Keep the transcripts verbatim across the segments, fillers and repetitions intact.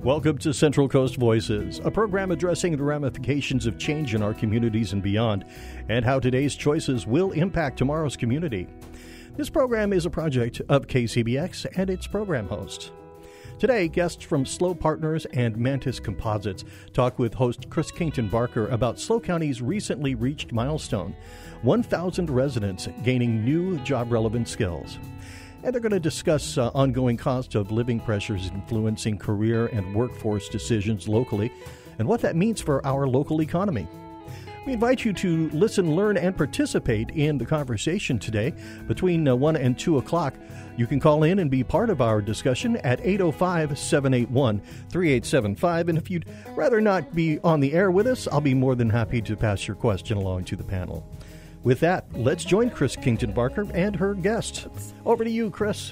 Welcome to Central Coast Voices, a program addressing the ramifications of change in our communities and beyond, and how today's choices will impact tomorrow's community. This program is a project of K C B X and its program hosts. Today, guests from SLO Partners and Mantis Composites talk with host Chris Kington Barker about SLO County's recently reached milestone, one thousand residents gaining new job-relevant skills. And they're going to discuss uh, ongoing cost of living pressures influencing career and workforce decisions locally and what that means for our local economy. We invite you to listen, learn, and participate in the conversation today between uh, one and two o'clock. You can call in and be part of our discussion at eight oh five, seven eight one, three eight seven five. And if you'd rather not be on the air with us, I'll be more than happy to pass your question along to the panel. With that, let's join Chris Kington Barker and her guest. Over to you, Chris.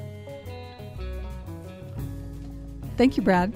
Thank you, Brad.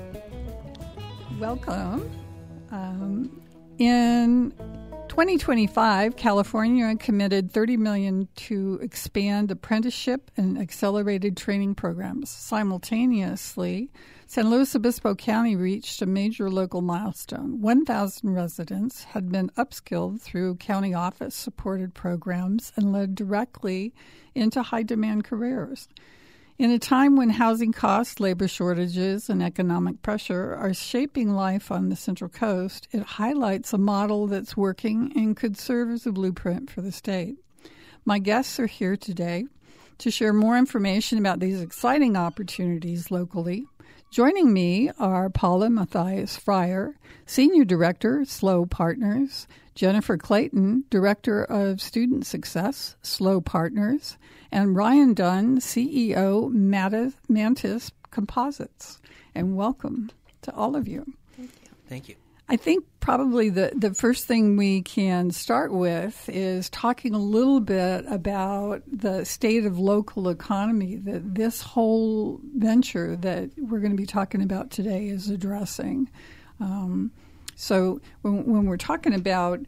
Welcome. Um, in twenty twenty-five, California committed thirty million dollars to expand apprenticeship and accelerated training programs. Simultaneously, San Luis Obispo County reached a major local milestone. one thousand residents had been upskilled through county office-supported programs and led directly into high-demand careers. In a time when housing costs, labor shortages, and economic pressure are shaping life on the Central Coast, it highlights a model that's working and could serve as a blueprint for the state. My guests are here today to share more information about these exciting opportunities locally. Joining me are Paula Matthias Fryer, Senior Director, SLO Partners, Jennifer Clayton, Director of Student Success, SLO Partners, and Ryan Dunn, C E O, Mantis Composites. And welcome to all of you. Thank you. Thank you. I think probably the, the first thing we can start with is talking a little bit about the state of local economy that this whole venture that we're going to be talking about today is addressing. Um, so when, when we're talking about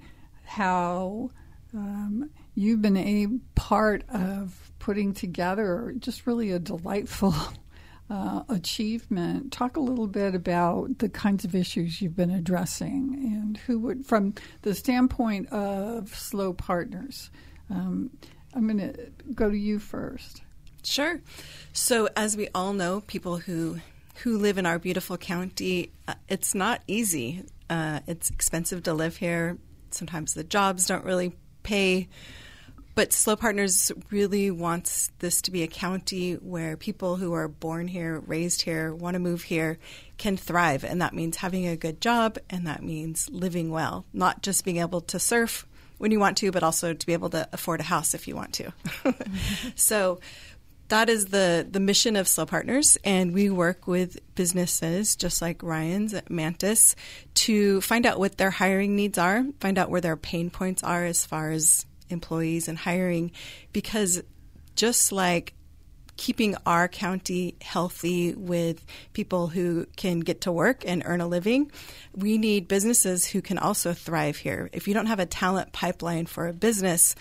how um, you've been a part of putting together just really a delightful Uh, achievement. Talk a little bit about the kinds of issues you've been addressing and who would, from the standpoint of SLO Partners. Um, I'm going to go to you first. Sure. So as we all know, people who who live in our beautiful county, uh, it's not easy. Uh, it's expensive to live here. Sometimes the jobs don't really pay. But SLO Partners really wants this to be a county where people who are born here, raised here, want to move here can thrive. And that means having a good job, and that means living well, not just being able to surf when you want to, but also to be able to afford a house if you want to. Mm-hmm. So that is the, the mission of SLO Partners, and we work with businesses just like Ryan's at Mantis to find out what their hiring needs are, find out where their pain points are as far as employees and hiring, because just like keeping our county healthy with people who can get to work and earn a living, we need businesses who can also thrive here. If you don't have a talent pipeline for a business,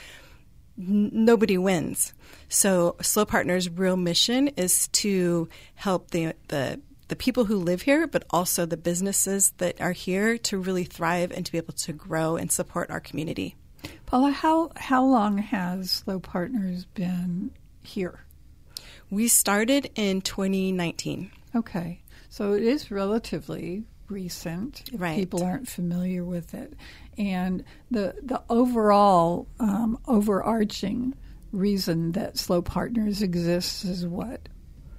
n- nobody wins. So SLO Partners' real mission is to help the the the people who live here, but also the businesses that are here to really thrive and to be able to grow and support our community. Paula, how how long has SLO Partners been here? We started in twenty nineteen. Okay. So it is relatively recent if right. people aren't familiar with it. And the the overall um, overarching reason that SLO Partners exists is what?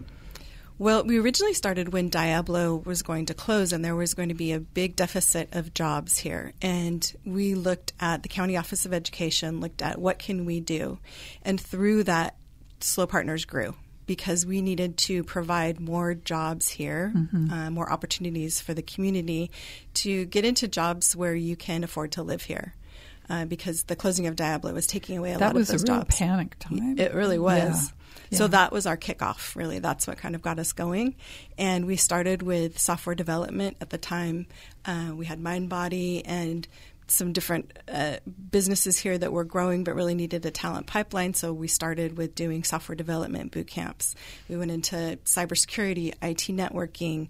Well, we originally started when Diablo was going to close and there was going to be a big deficit of jobs here. And we looked at the County Office of Education, looked at what can we do. And through that, SLO Partners grew because we needed to provide more jobs here, mm-hmm. uh, more opportunities for the community to get into jobs where you can afford to live here. Uh, because the closing of Diablo was taking away a that lot of those jobs. That was a real panic time. It really was. Yeah. Yeah. So that was our kickoff, really. That's what kind of got us going. And we started with software development at the time. Uh, we had MindBody and some different uh, businesses here that were growing but really needed a talent pipeline. So we started with doing software development boot camps. We went into cybersecurity, I T networking,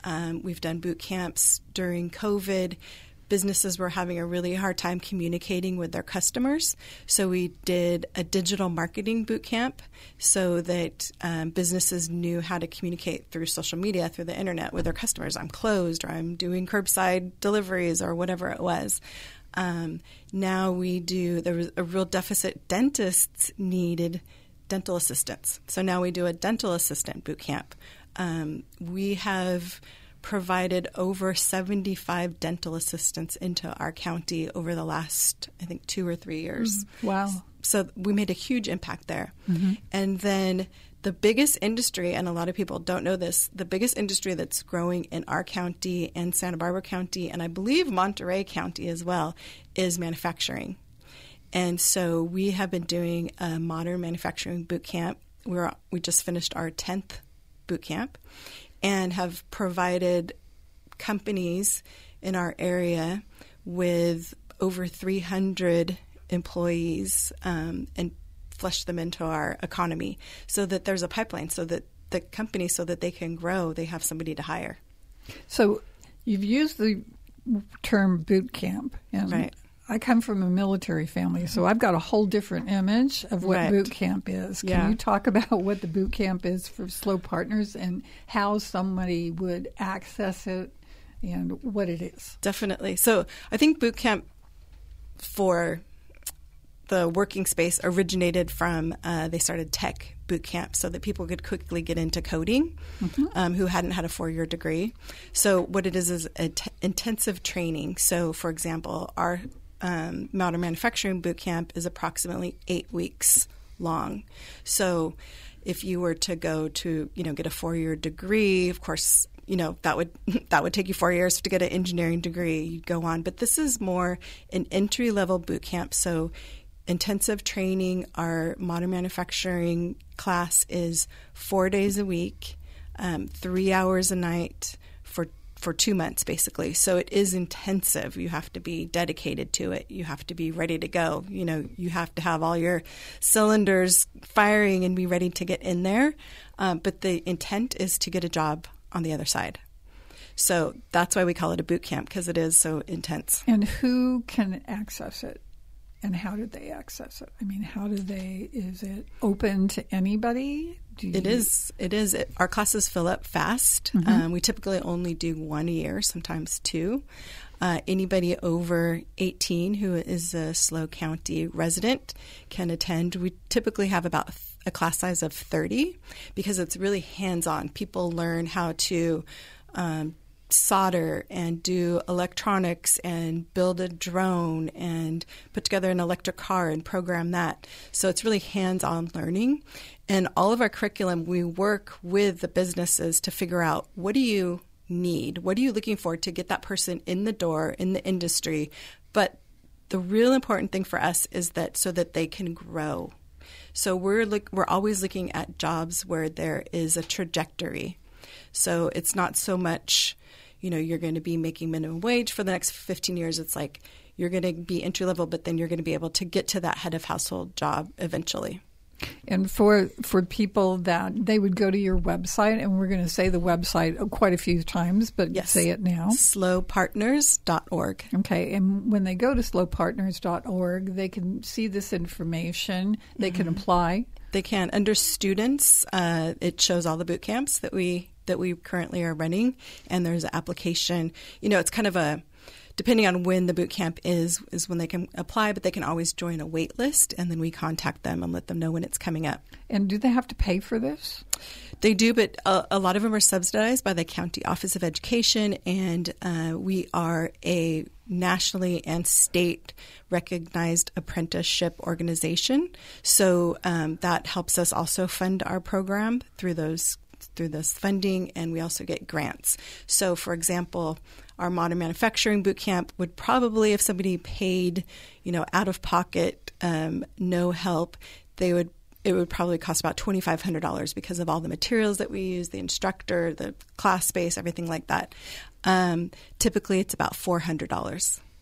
Um, we've done boot camps during COVID. Businesses were having a really hard time communicating with their customers. So we did a digital marketing boot camp so that um, businesses knew how to communicate through social media, through the internet with their customers. I'm closed, or I'm doing curbside deliveries, or whatever it was. Um, now we do, there was a real deficit. Dentists needed dental assistants. So now we do a dental assistant boot camp. Um, we have provided over seventy-five dental assistants into our county over the last, I think, two or three years. Mm, wow. So we made a huge impact there. Mm-hmm. And then the biggest industry, and a lot of people don't know this, the biggest industry that's growing in our county and Santa Barbara County, and I believe Monterey County as well, is manufacturing. And so we have been doing a modern manufacturing boot camp. We're, we just finished our tenth boot camp, and have provided companies in our area with over three hundred employees um, and flush them into our economy so that there's a pipeline, so that the company, so that they can grow, they have somebody to hire. So you've used the term boot camp. And right. I come from a military family, so I've got a whole different image of what right. boot camp is. Can yeah. you talk about what the boot camp is for SLO Partners and how somebody would access it and what it is? Definitely. So I think boot camp for the working space originated from, uh, they started tech boot camp so that people could quickly get into coding mm-hmm. um, who hadn't had a four-year degree. So what it is is a t- intensive training. So, for example, our Um, modern manufacturing boot camp is approximately eight weeks long. So if you were to go to, you know, get a four-year degree, of course, you know, that would that would take you four years to get an engineering degree. You'd go on. But this is more an entry-level boot camp. So intensive training, our modern manufacturing class is four days a week, um, three hours a night for for two months, basically. So it is intensive. You have to be dedicated to it. You have to be ready to go. You know, you have to have all your cylinders firing and be ready to get in there. Um, but the intent is to get a job on the other side. So that's why we call it a boot camp, because it is so intense. And who can access it? And how did they access it? I mean, how do they, is it open to anybody? Do you... It is. It is. It, our classes fill up fast. Mm-hmm. Um, we typically only do one a year, sometimes two. Uh, anybody over eighteen who is a SLO County resident can attend. We typically have about a class size of thirty because it's really hands-on. People learn how to um, solder and do electronics and build a drone and put together an electric car and program that. So it's really hands-on learning. And all of our curriculum, we work with the businesses to figure out, what do you need? What are you looking for to get that person in the door in the industry? But the real important thing for us is that so that they can grow. So we're look, we're always looking at jobs where there is a trajectory. So it's not so much, you know, you're going to be making minimum wage for the next fifteen years. It's like you're going to be entry level, but then you're going to be able to get to that head of household job eventually. And for for people that they would go to your website, and we're going to say the website quite a few times, but yes. say it now. S L O partners dot org. Okay, and when they go to S L O partners dot org, they can see this information. They mm-hmm. can apply. They can. Under students, uh, it shows all the boot camps that we that we currently are running, and there's an application. You know, it's kind of a, depending on when the boot camp is, is when they can apply, but they can always join a wait list, and then we contact them and let them know when it's coming up. And do they have to pay for this? They do, but a, a lot of them are subsidized by the County Office of Education, and uh, we are a nationally and state recognized apprenticeship organization. So um, that helps us also fund our program through those through this funding, and we also get grants. So, for example, our modern manufacturing boot camp would probably, if somebody paid, you know, out of pocket, um, no help, they would it would probably cost about twenty-five hundred dollars because of all the materials that we use, the instructor, the class space, everything like that. Um, typically, it's about four hundred dollars.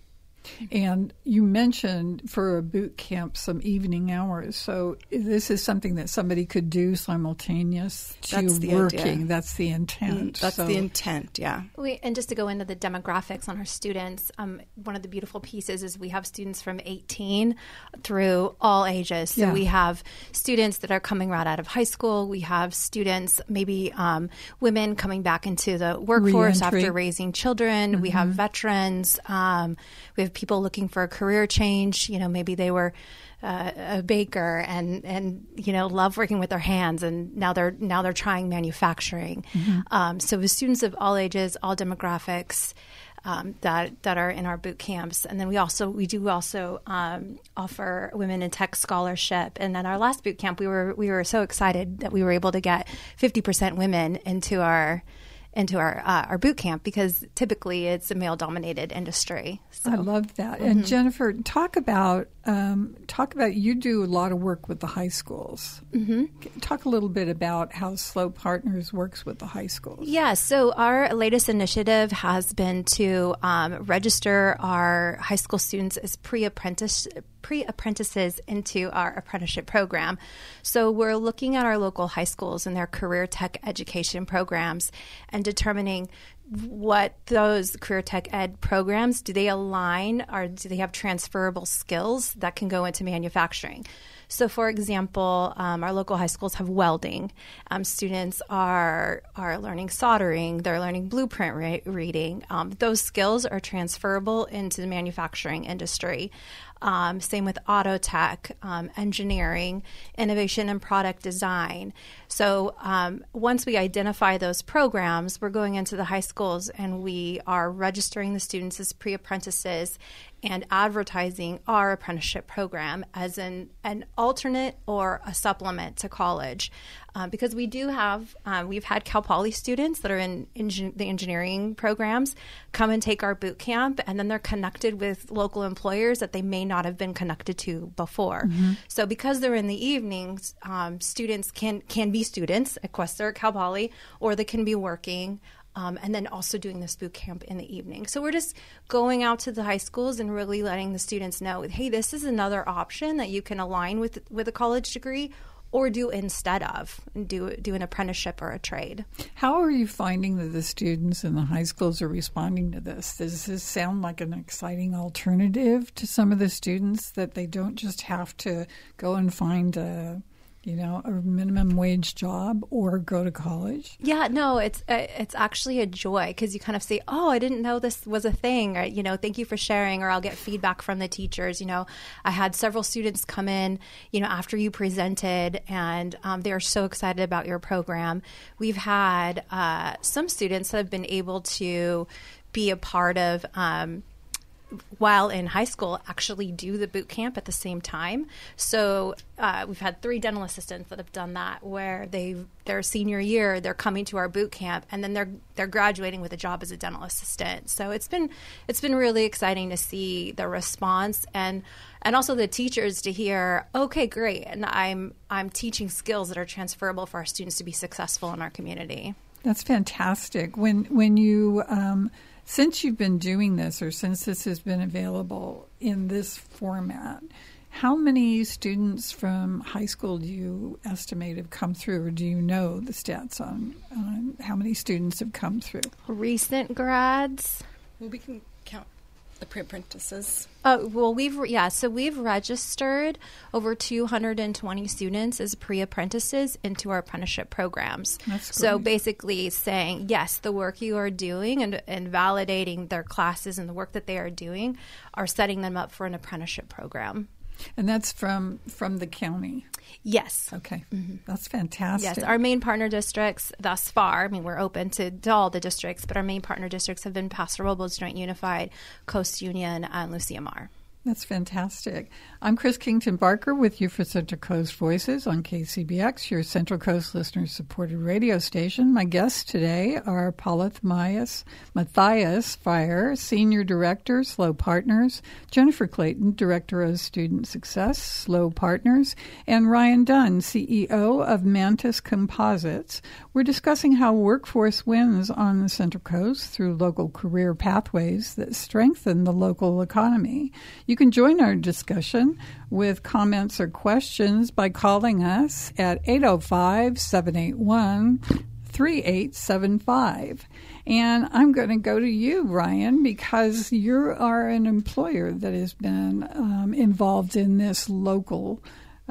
And you mentioned for a boot camp some evening hours. So this is something that somebody could do simultaneous to That's the working. idea. That's the intent. Mm, that's so, the intent, yeah. We, and just to go into the demographics on our students, um, one of the beautiful pieces is we have students from eighteen through all ages. So Yeah. we have students that are coming right out of high school. We have students, maybe um, women coming back into the workforce Re-entry. after raising children. We have veterans. Um, we have people looking for a career change. You know, maybe they were uh, a baker and and you know love working with their hands, and now they're now they're trying manufacturing. Um, so with students of all ages, all demographics. Um, that that are in our boot camps, and then we also we do also um, offer Women in Tech scholarship. And at our last boot camp, we were we were so excited that we were able to get fifty percent women into our into our uh, our boot camp, because typically it's a male dominated industry. So I love that. And Jennifer, talk about um, talk about you do a lot of work with the high schools. Mm-hmm. Talk a little bit about how Slow Partners works with the high schools. Yeah, so our latest initiative has been to um, register our high school students as pre-apprentice pre-apprentices into our apprenticeship program. So we're looking at our local high schools and their career tech education programs and determining what those career tech ed programs, do they align, or do they have transferable skills that can go into manufacturing? So, for example, um, our local high schools have welding. Um, students are are learning soldering. They're learning blueprint re- reading. Um, those skills are transferable into the manufacturing industry. Um, same with auto tech, um, engineering, innovation and product design. So um, once we identify those programs, we're going into the high schools and we are registering the students as pre-apprentices and advertising our apprenticeship program as an, an alternate or a supplement to college. Uh, because we do have, uh, we've had Cal Poly students that are in engin- the engineering programs come and take our boot camp, and then they're connected with local employers that they may not have been connected to before. Mm-hmm. So because they're in the evenings, um, students can, can be students at Quester at Cal Poly, or they can be working. Um, and then also doing this boot camp in the evening. So we're just going out to the high schools and really letting the students know, hey, this is another option that you can align with with a college degree or do instead of, and do, do an apprenticeship or a trade. How are you finding that the students in the high schools are responding to this? Does this sound like an exciting alternative to some of the students, that they don't just have to go and find a you know, a minimum wage job or go to college? Yeah, no, it's uh, it's actually a joy, because you kind of say, oh, I didn't know this was a thing, or, you know, thank you for sharing, or I'll get feedback from the teachers. You know, I had several students come in, you know, after you presented, and um, they are so excited about your program. We've had uh, some students that have been able to be a part of um while in high school, actually do the boot camp at the same time. So uh, we've had three dental assistants that have done that, where they their senior year, they're coming to our boot camp, and then they're they're graduating with a job as a dental assistant. So it's been it's been really exciting to see the response, and and also the teachers to hear, okay, great, and I'm I'm teaching skills that are transferable for our students to be successful in our community. That's fantastic. When when you um, Since you've been doing this, or since this has been available in this format, how many students from high school do you estimate have come through, or do you know the stats on, on how many students have come through? Recent grads? Well, we can count the pre-apprentices. Oh, well, we've, yeah, so we've registered over two hundred twenty students as pre-apprentices into our apprenticeship programs. That's so great. basically saying, yes, the work you are doing and, and validating their classes and the work that they are doing are setting them up for an apprenticeship program. And that's from from the county? Yes. Okay. Mm-hmm. That's fantastic. Yes, our main partner districts thus far, I mean, we're open to, to all the districts, but our main partner districts have been Paso Robles, Joint Unified, Coast Union, and Lucia Mar. That's fantastic. I'm Chris Kington Barker with you for Central Coast Voices on K C B X, your Central Coast listener-supported radio station. My guests today are Paula Matthias, Matthias Fire, Senior Director, S L O Partners, Jennifer Clayton, Director of Student Success, S L O Partners, and Ryan Dunn, C E O of Mantis Composites. We're discussing how workforce wins on the Central Coast through local career pathways that strengthen the local economy. You can join our discussion with comments or questions by calling us at eight oh five, seven eight one, three eight seven five. And I'm going to go to you, Ryan, because you are an employer that has been um, involved in this local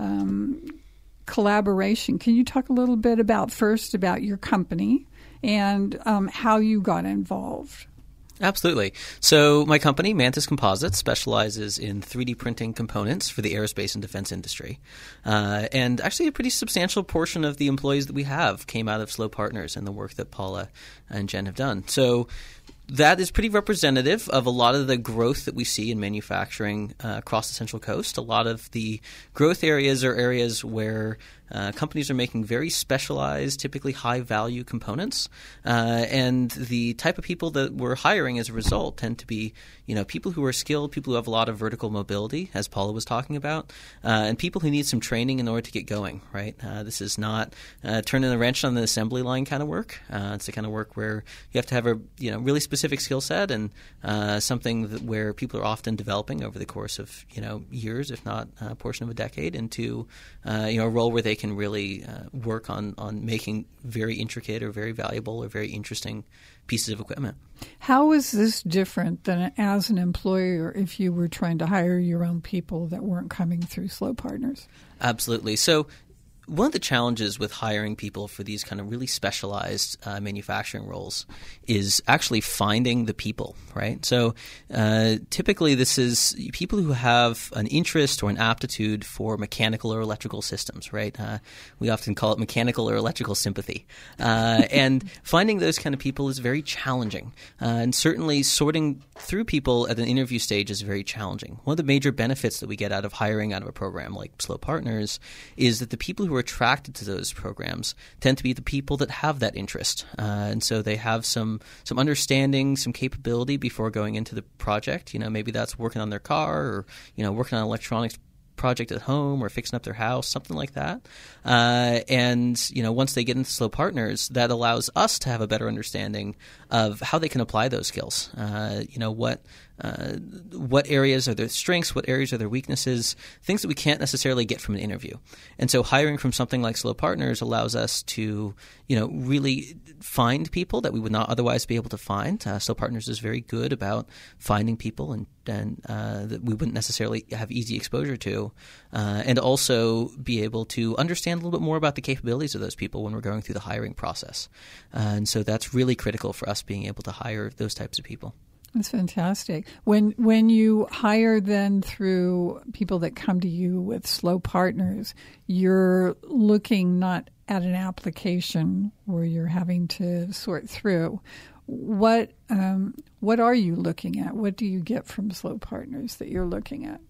um, collaboration. Can you talk a little bit about first about your company and um, how you got involved? Absolutely. So my company, Mantis Composites, specializes in three D printing components for the aerospace and defense industry. Uh, and actually a pretty substantial portion of the employees that we have came out of S L O Partners and the work that Paula and Jen have done. So that is pretty representative of a lot of the growth that we see in manufacturing uh, across the Central Coast. A lot of the growth areas are areas where Uh, companies are making very specialized, typically high-value components, uh, and the type of people that we're hiring as a result tend to be, you know, people who are skilled, people who have a lot of vertical mobility, as Paula was talking about, uh, and people who need some training in order to get going. Right? Uh, this is not uh, turning the wrench on the assembly line kind of work. Uh, it's the kind of work where you have to have a, you know, really specific skill set and uh, something that where people are often developing over the course of, you know, years, if not a portion of a decade, into uh, you know, a role where they can really uh, work on, on making very intricate or very valuable or very interesting pieces of equipment. How is this different than as an employer if you were trying to hire your own people that weren't coming through S L O Partners? Absolutely. So one of the challenges with hiring people for these kind of really specialized uh, manufacturing roles is actually finding the people, right? So uh, typically this is people who have an interest or an aptitude for mechanical or electrical systems, right? Uh, we often call it mechanical or electrical sympathy. Uh, and finding those kind of people is very challenging. Uh, and certainly sorting through people at an interview stage is very challenging. One of the major benefits that we get out of hiring out of a program like S L O Partners is that the people who are attracted to those programs tend to be the people that have that interest. Uh, and so they have some some understanding, some capability before going into the project. You know, maybe that's working on their car or, you know, working on electronics project at home or fixing up their house, something like that. Uh, and, you know, once they get into S L O Partners, that allows us to have a better understanding of how they can apply those skills. Uh, you know, what uh, what areas are their strengths, what areas are their weaknesses, things that we can't necessarily get from an interview. And so hiring from something like S L O Partners allows us to, you know, really find people that we would not otherwise be able to find. Uh, S L O Partners is very good about finding people and, and uh, that we wouldn't necessarily have easy exposure to, uh, and also be able to understand a little bit more about the capabilities of those people when we're going through the hiring process. Uh, and so that's really critical for us being able to hire those types of people. That's fantastic. When when you hire then through people that come to you with S L O Partners, you're looking not at an application where you're having to sort through. What um, what are you looking at? What do you get from S L O Partners that you're looking at?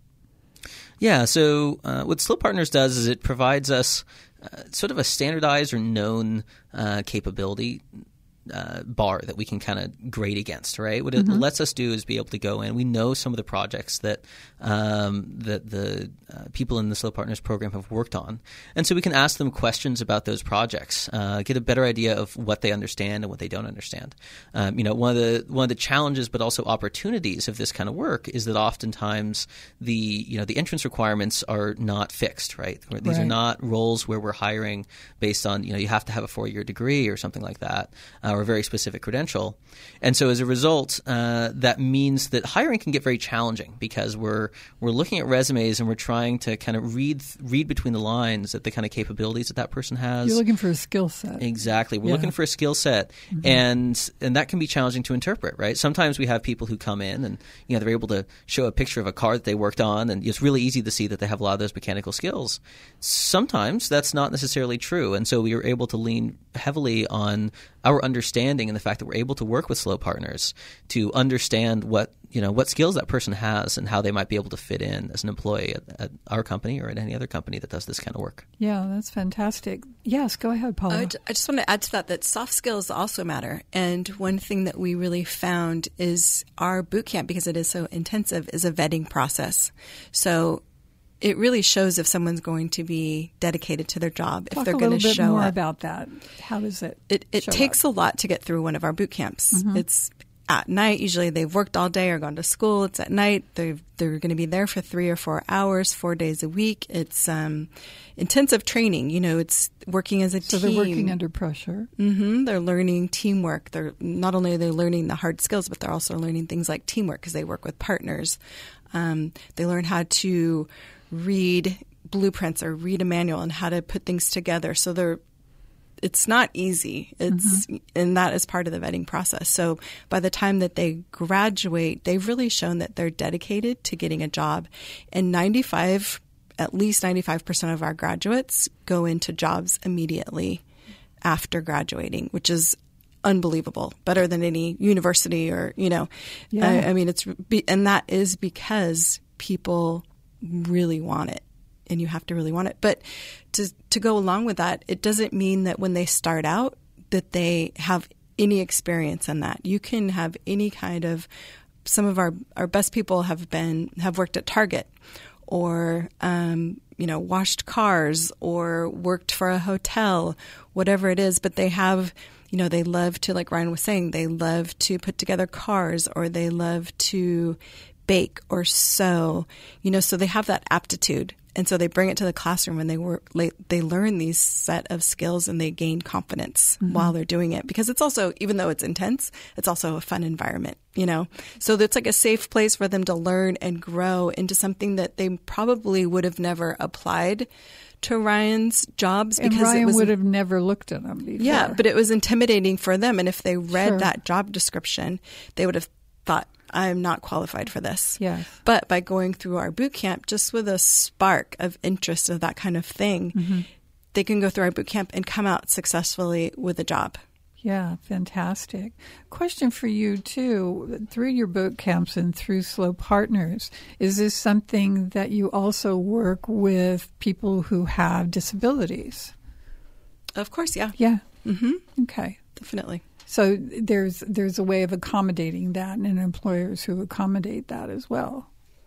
Yeah, so uh, what S L O Partners does is it provides us uh, sort of a standardized or known uh, capability Uh, bar that we can kind of grade against, right? What it mm-hmm. lets us do is be able to go in. We know some of the projects that um, that the uh, people in the S L O Partners program have worked on, and so we can ask them questions about those projects, uh, get a better idea of what they understand and what they don't understand. Um, you know, one of the one of the challenges, but also opportunities of this kind of work is that oftentimes the you know the entrance requirements are not fixed, right? These right. are not roles where we're hiring based on you know you have to have a four-year degree or something like that. Uh, or a very specific credential. And so as a result, uh, that means that hiring can get very challenging because we're we're looking at resumes and we're trying to kind of read read between the lines at the kind of capabilities that that person has. You're looking for a skill set. Exactly. We're yeah. looking for a skill set. Mm-hmm. And and that can be challenging to interpret, right? Sometimes we have people who come in and you know they're able to show a picture of a car that they worked on and it's really easy to see that they have a lot of those mechanical skills. Sometimes that's not necessarily true. And so we were able to lean heavily on our understanding and the fact that we're able to work with SLO partners to understand what you know what skills that person has and how they might be able to fit in as an employee at, at our company or at any other company that does this kind of work. Yeah, that's fantastic. Yes, go ahead, Paula. I, I just want to add to that that soft skills also matter. And one thing that we really found is our boot camp, because it is so intensive, is a vetting process. So it really shows if someone's going to be dedicated to their job, if Talk they're going to show up. a little bit more about that. How does it It, it show takes up? a lot to get through one of our boot camps. Mm-hmm. It's at night. Usually they've worked all day or gone to school. It's at night. They're, they're going to be there for three or four hours, four days a week. It's um, intensive training. You know, it's working as a so team. So they're working under pressure. Mm-hmm. They're learning teamwork. They're not only are they learning the hard skills, but they're also learning things like teamwork because they work with partners. Um, they learn how to read blueprints or read a manual and how to put things together. So they're it's not easy. It's mm-hmm. and that is part of the vetting process. So by the time that they graduate, they've really shown that they're dedicated to getting a job. And ninety-five, at least ninety-five percent of our graduates go into jobs immediately after graduating, which is unbelievable. Better than any university or, you know, yeah. I, I mean, it's and that is because people really want it. And you have to really want it. But to to go along with that, it doesn't mean that when they start out that they have any experience in that. You can have any kind of, some of our, our best people have been, have worked at Target or, um, you know, washed cars or worked for a hotel, whatever it is. But they have, you know, they love to, like Ryan was saying, they love to put together cars or they love to bake or sew, you know, so they have that aptitude. And so they bring it to the classroom and they work, they learn these set of skills and they gain confidence mm-hmm. while they're doing it. Because it's also, even though it's intense, it's also a fun environment, you know. So it's like a safe place for them to learn and grow into something that they probably would have never applied to Ryan's jobs. And because Ryan it was, would have never looked at them before. Yeah, but it was intimidating for them. And if they read sure. that job description, they would have thought, I'm not qualified for this. Yes. But by going through our boot camp, just with a spark of interest of that kind of thing, mm-hmm. they can go through our boot camp and come out successfully with a job. Yeah, fantastic. Question for you, too. Through your boot camps and through SLO Partners, is this something that you also work with people who have disabilities? Of course, yeah. Yeah. Mm-hmm. Okay. Definitely. So there's there's a way of accommodating that and employers who accommodate that as well.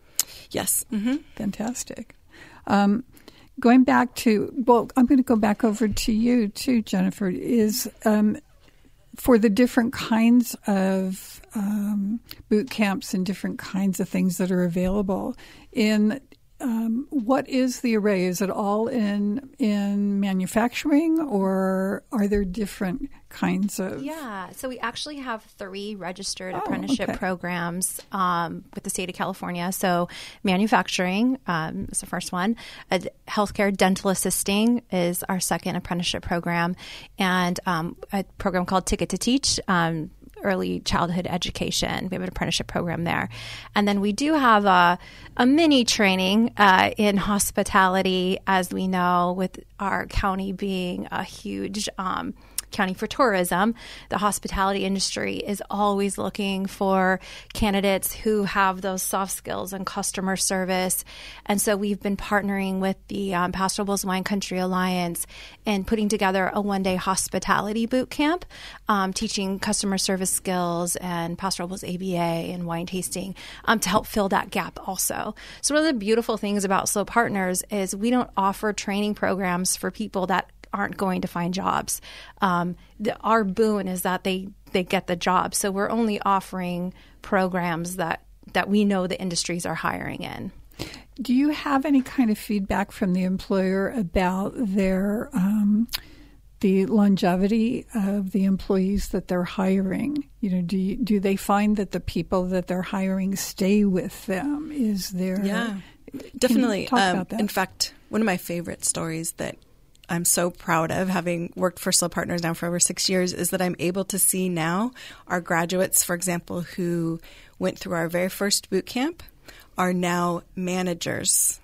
Yes. Mm-hmm. Fantastic. Um, going back to, well, I'm going to go back over to you too, Jennifer, is um, for the different kinds of um, boot camps and different kinds of things that are available in Um, what is the array? Is it all in in manufacturing, or are there different kinds of? Yeah, so we actually have three registered oh, apprenticeship okay. programs um, with the state of California. So manufacturing um, is the first one. Uh, healthcare dental assisting is our second apprenticeship program, and um, a program called Ticket to Teach. Um, early childhood education. We have an apprenticeship program there. And then we do have a, a mini training uh, in hospitality, as we know, with our county being a huge um, county for tourism. The hospitality industry is always looking for candidates who have those soft skills and customer service. And so we've been partnering with the um, Pastoral Bulls Wine Country Alliance and putting together a one-day hospitality boot camp, um, teaching customer service skills and Pastoral Bulls A B A and wine tasting um, to help fill that gap also. So one of the beautiful things about SLO Partners is we don't offer training programs for people that aren't going to find jobs. Um, the, our boon is that they, they get the job. So we're only offering programs that, that we know the industries are hiring in. Do you have any kind of feedback from the employer about their um, the longevity of the employees that they're hiring? You know, do you, do they find that the people that they're hiring stay with them? Is there? Yeah, definitely. Talk um, about that. In fact, one of my favorite stories that I'm so proud of, having worked for SLO Partners now for over six years, is that I'm able to see now our graduates, for example, who went through our very first boot camp, are now managers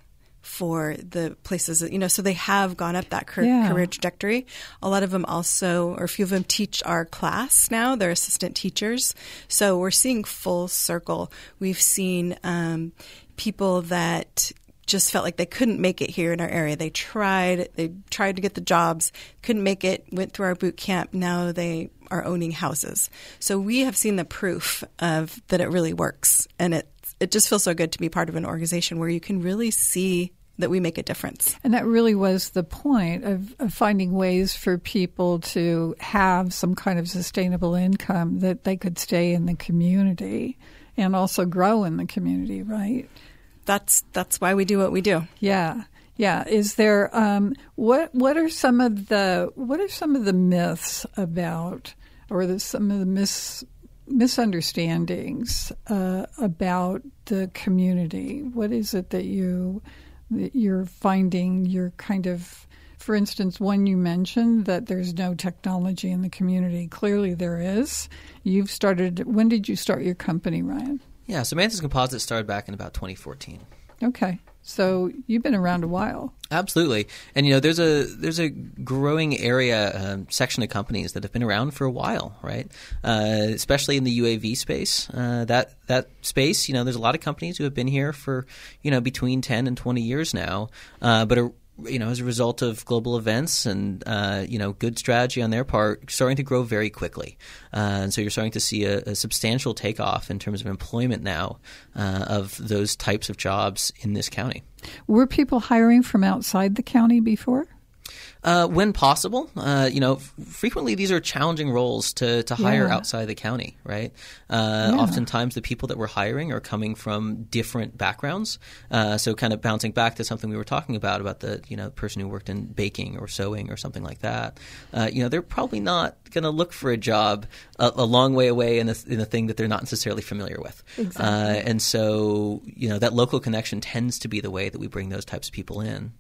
for the places that, you know, so they have gone up that car- Yeah. career trajectory. A lot of them also, or a few of them teach our class now. They're assistant teachers. So we're seeing full circle. We've seen um, people that just felt like they couldn't make it here in our area. They tried, they tried to get the jobs, couldn't make it, went through our boot camp. Now they are owning houses. So we have seen the proof of that it really works. And it, it just feels so good to be part of an organization where you can really see that we make a difference. And that really was the point of, of finding ways for people to have some kind of sustainable income that they could stay in the community and also grow in the community, right? That's that's why we do what we do. Yeah, yeah. Is there um, what what are some of the what are some of the myths about, or the, some of the mis, misunderstandings uh, about the community? What is it that you that you're finding? You're kind of, for instance, one you mentioned that there's no technology in the community. Clearly, there is. You've started. When did you start your company, Ryan? Yeah, so Mantis Composites started back in about twenty fourteen. Okay. So you've been around a while. Absolutely. And, you know, there's a there's a growing area, um, section of companies that have been around for a while, right? Uh, especially in the U A V space. Uh, that that space, you know, there's a lot of companies who have been here for, you know, between ten and twenty years now, uh, but are, you know, as a result of global events and, uh, you know, good strategy on their part, starting to grow very quickly. Uh, and so you're starting to see a, a substantial takeoff in terms of employment now uh, of those types of jobs in this county. Were people hiring from outside the county before? Uh, when possible, uh, you know, f- frequently these are challenging roles to, to hire Yeah. outside the county, right? Uh, Yeah. Oftentimes the people that we're hiring are coming from different backgrounds. Uh, so kind of bouncing back to something we were talking about, about the, you know, person who worked in baking or sewing or something like that. Uh, you know, they're probably not going to look for a job a, a long way away in a, in a thing that they're not necessarily familiar with. Exactly. Uh, and so, you know, that local connection tends to be the way that we bring those types of people in.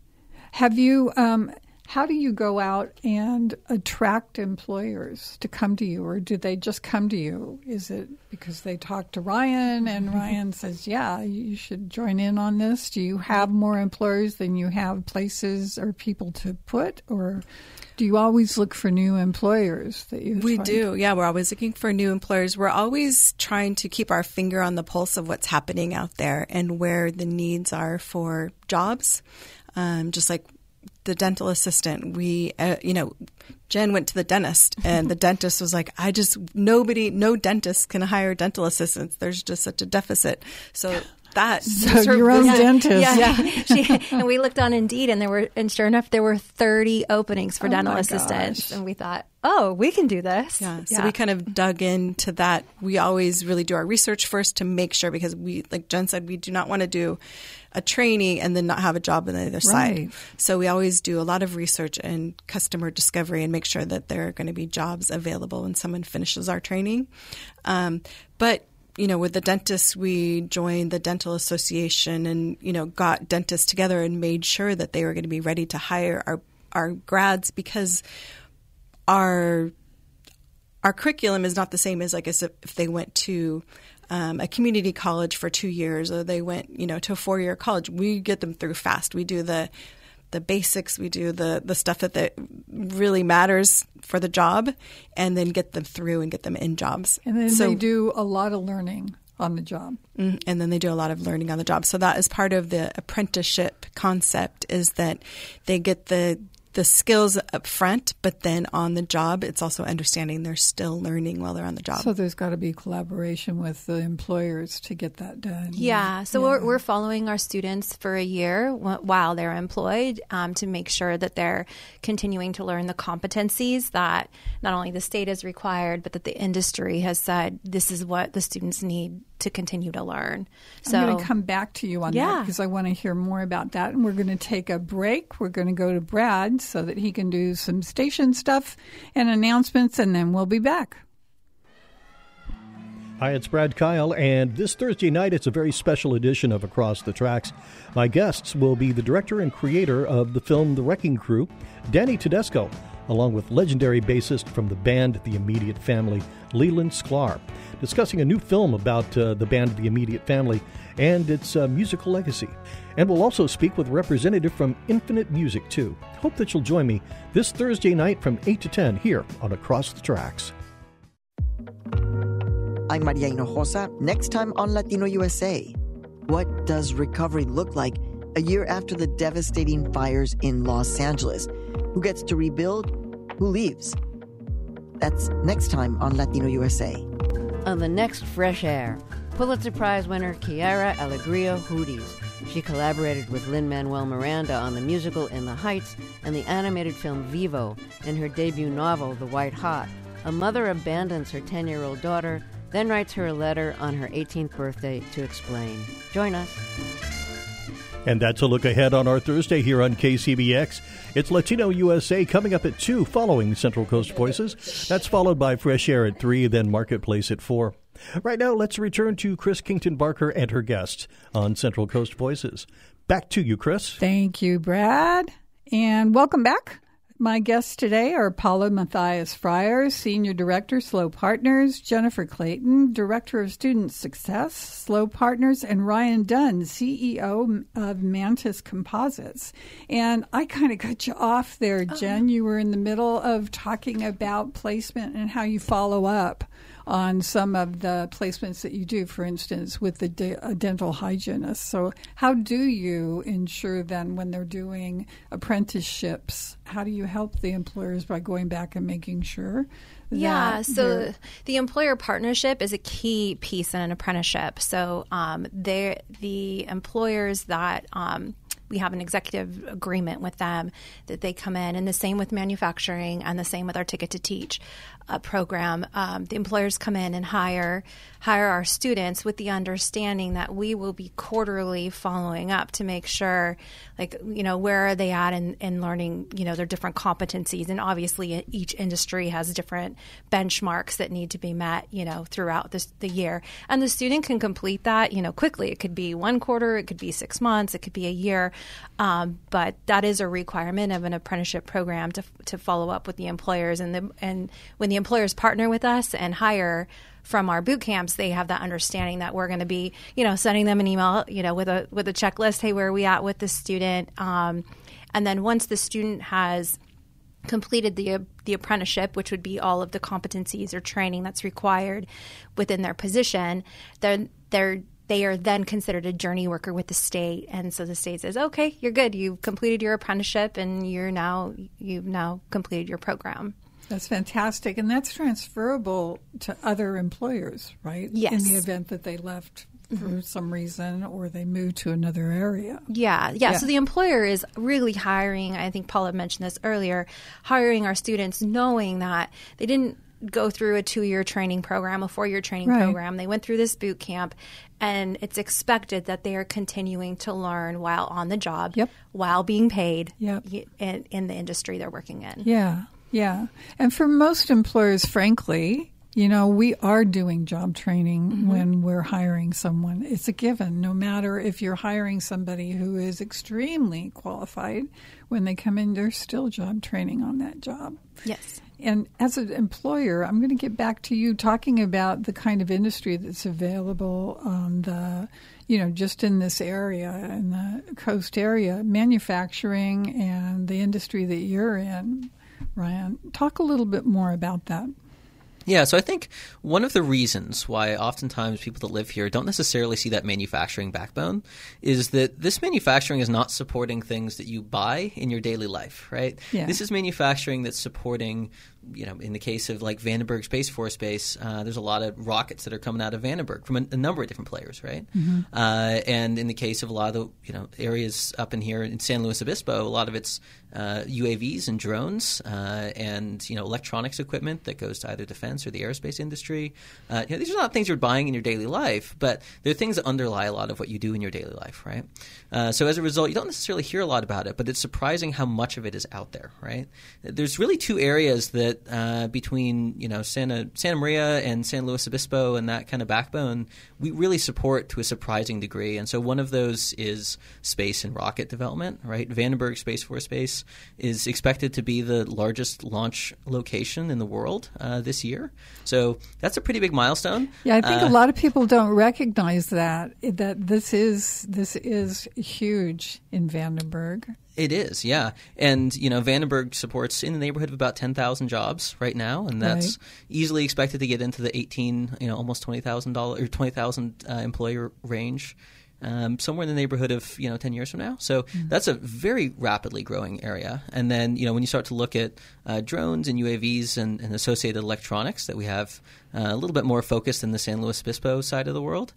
Have you, um, how do you go out and attract employers to come to you, or do they just come to you? Is it because they talk to Ryan and Ryan says, yeah, you should join in on this? Do you have more employers than you have places or people to put, or do you always look for new employers that you We find? do. Yeah, we're always looking for new employers. We're always trying to keep our finger on the pulse of what's happening out there and where the needs are for jobs. Um, just like the dental assistant, we, uh, you know, Jen went to the dentist and the dentist was like, I just, nobody, no dentist can hire dental assistants. There's just such a deficit. So that. So your own Yeah, dentist. Yeah, she, and we looked on Indeed, and there were, and sure enough, there were thirty openings for Oh dental my assistants, gosh. and we thought, oh, we can do this. Yeah. So we kind of dug into that. We always really do our research first to make sure, because we, like Jen said, we do not want to do a training and then not have a job on the other Right. side. So we always do a lot of research and customer discovery and make sure that there are going to be jobs available when someone finishes our training. Um, but you know, with the dentists, we joined the dental association and, you know, got dentists together and made sure that they were going to be ready to hire our, our grads, because our, our curriculum is not the same as like as if they went to um, a community college for two years or they went, you know, to a four-year college. We get them through fast. We do the the basics, we do the, the stuff that, that really matters for the job, and then get them through and get them in jobs. And then So- they do a lot of learning on the job. Mm, and then they do a lot of learning on the job. So that is part of the apprenticeship concept, is that they get the the skills up front, but then on the job, it's also understanding they're still learning while they're on the job. So there's got to be collaboration with the employers to get that done. Yeah, so We're, we're following our students for a year wh- while they're employed um, to make sure that they're continuing to learn the competencies that not only the state has required, but that the industry has said this is what the students need to continue to learn. So I'm going to come back to you on that Yeah. because I want to hear more about that. And we're going to take a break. We're going to go to Brad so that he can do some station stuff and announcements, and then we'll be back. Hi, it's Brad Kyle, and this Thursday night it's a very special edition of Across the Tracks. My guests will be the director and creator of the film The Wrecking Crew, Danny Tedesco, along with legendary bassist from the band The Immediate Family, Leland Sklar, discussing a new film about uh, the band The Immediate Family and its uh, musical legacy. And we'll also speak with a representative from Infinite Music, too. Hope that you'll join me this Thursday night from eight to ten here on Across the Tracks. I'm Maria Hinojosa. Next time on Latino U S A, what does recovery look like a year after the devastating fires in Los Angeles? Who gets to rebuild? Who leaves? That's next time on Latino U S A. On the next Fresh Air, Pulitzer Prize winner Kiara Alegria Hudes. She collaborated with Lin-Manuel Miranda on the musical In the Heights and the animated film Vivo. In her debut novel, The White Hot, a mother abandons her ten-year-old daughter, then writes her a letter on her eighteenth birthday to explain. Join us. And that's a look ahead on our Thursday here on K C B X. It's Latino U S A coming up at two following Central Coast Voices. That's followed by Fresh Air at three, then Marketplace at four. Right now, let's return to Chris Kington Barker and her guests on Central Coast Voices. Back to you, Chris. Thank you, Brad. And welcome back. My guests today are Paula Matthias Fryer, Senior Director, S L O Partners, Jennifer Clayton, Director of Student Success, S L O Partners, and Ryan Dunn, C E O of Mantis Composites. And I kind of cut you off there, Jen. Oh. You were in the middle of talking about placement and how you follow up on some of the placements that you do, for instance, with the de- a dental hygienist. So how do you ensure then when they're doing apprenticeships, how do you help the employers by going back and making sure that Yeah, so the employer partnership is a key piece in an apprenticeship. So um, the employers that um, we have an executive agreement with them that they come in, and the same with manufacturing and the same with our Ticket to Teach uh, program. Um, the employers come in and hire hire our students with the understanding that we will be quarterly following up to make sure, like, you know, where are they at in, in learning, you know, their different competencies. And obviously each industry has different benchmarks that need to be met, you know, throughout this, the year. And the student can complete that, you know, quickly. It could be one quarter, it could be six months, it could be a year. Um, but that is a requirement of an apprenticeship program to to follow up with the employers. And the, and when the employers partner with us and hire from our boot camps, they have that understanding that we're going to be, you know, sending them an email, you know, with a with a checklist. Hey, where are we at with the student? Um, and then once the student has completed the the apprenticeship, which would be all of the competencies or training that's required within their position, they're they're they are then considered a journey worker with the state. And so the state says, okay, you're good. You've completed your apprenticeship and you're now, you've now completed your program. That's fantastic. And that's transferable to other employers, right? Yes. In the event that they left for mm-hmm. some reason or they moved to another area. Yeah, yeah. Yeah. So the employer is really hiring, I think Paula mentioned this earlier, hiring our students knowing that they didn't go through a two-year training program, a four-year training right. program. They went through this boot camp, and it's expected that they are continuing to learn while on the job, yep. while being paid yep. in, in the industry they're working in. Yeah, yeah. And for most employers, frankly, you know, we are doing job training mm-hmm. when we're hiring someone. It's a given, no matter if you're hiring somebody who is extremely qualified. When they come in, there's still job training on that job. Yes. And as an employer, I'm going to get back to you talking about the kind of industry that's available on the, you know, just in this area, in the coast area, manufacturing and the industry that you're in. Ryan, talk a little bit more about that. Yeah, so I think one of the reasons why oftentimes people that live here don't necessarily see that manufacturing backbone is that this manufacturing is not supporting things that you buy in your daily life, right? Yeah. This is manufacturing that's supporting, you know, in the case of like Vandenberg Space Force Base, uh, there's a lot of rockets that are coming out of Vandenberg from a, a number of different players, right? Mm-hmm. Uh, and in the case of a lot of the, you know, areas up in here in San Luis Obispo, a lot of it's uh, U A Vs and drones uh, and, you know, electronics equipment that goes to either defense or the aerospace industry. Uh, you know, these are not things you're buying in your daily life, but they're things that underlie a lot of what you do in your daily life, right? Uh, so as a result, you don't necessarily hear a lot about it, but it's surprising how much of it is out there, right? There's really two areas that that uh, between you know Santa Santa Maria and San Luis Obispo and that kind of backbone, we really support to a surprising degree. And so one of those is space and rocket development. Right, Vandenberg Space Force Base is expected to be the largest launch location in the world uh, this year. So that's a pretty big milestone. Yeah, I think uh, a lot of people don't recognize that that this is this is huge in Vandenberg. It is, yeah. And, you know, Vandenberg supports in the neighborhood of about ten thousand jobs right now, and that's right. easily expected to get into the eighteen, you know, almost twenty thousand dollars or twenty thousand uh, employer range. Um, somewhere in the neighborhood of, you know, ten years from now. So mm-hmm. that's a very rapidly growing area. And then, you know, when you start to look at uh, drones and U A Vs and, and associated electronics that we have uh, a little bit more focused in the San Luis Obispo side of the world,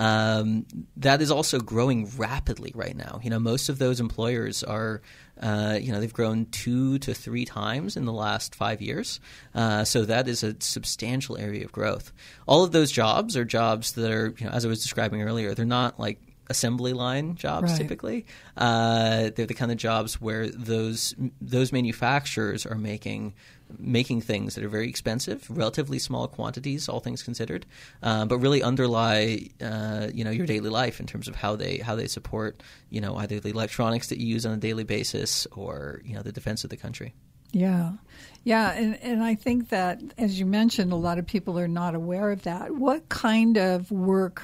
um, that is also growing rapidly right now. You know, most of those employers are, uh, you know, they've grown two to three times in the last five years. Uh, so that is a substantial area of growth. All of those jobs are jobs that are, you know, as I was describing earlier, they're not like assembly line jobs right. typically. Uh, they're the kind of jobs where those those manufacturers are making making things that are very expensive, relatively small quantities, all things considered, uh, but really underlie uh, you know your daily life in terms of how they how they support you know either the electronics that you use on a daily basis or you know the defense of the country. Yeah. Yeah, and, and I think that, as you mentioned, a lot of people are not aware of that. What kind of work